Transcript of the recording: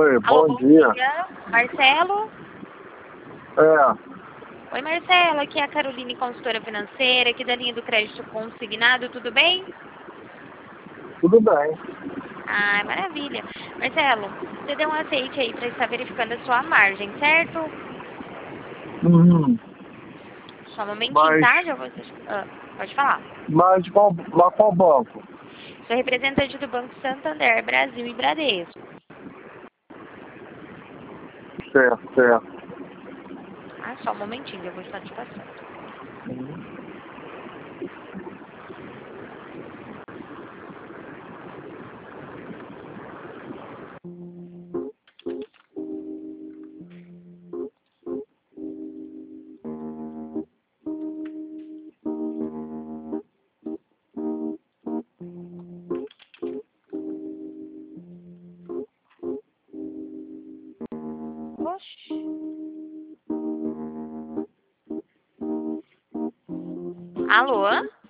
Oi, Alô, bom dia. Marcelo? É, Oi, Marcelo, aqui é a Caroline, consultora financeira, aqui da linha do crédito consignado, tudo bem? tudo bem. Ah, maravilha. Marcelo, você deu um aceite aí para estar verificando a sua margem, certo? Uhum. Só um momentinho, Mas, tá? Pode falar. mas qual banco? Sou representante do Banco Santander, Brasil e Bradesco. Certo, certo. Ah, só um momentinho, eu vou estar te passando. Oxi. Alô?